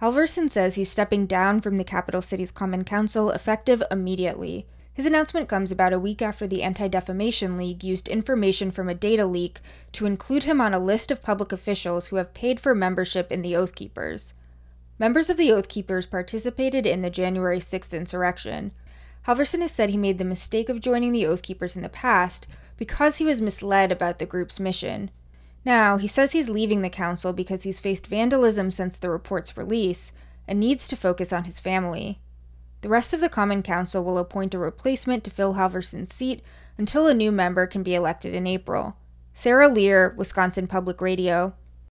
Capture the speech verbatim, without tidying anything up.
Halverson says he's stepping down from the capital city's Common Council effective immediately. His announcement comes about a week after the Anti-Defamation League used information from a data leak to include him on a list of public officials who have paid for membership in the Oath Keepers. Members of the Oath Keepers participated in the January sixth insurrection. Halverson has said he made the mistake of joining the Oath Keepers in the past because he was misled about the group's mission. Now, he says he's leaving the council because he's faced vandalism since the report's release and needs to focus on his family. The rest of the Common Council will appoint a replacement to fill Halverson's seat until a new member can be elected in April. Sarah Lear, Wisconsin Public Radio,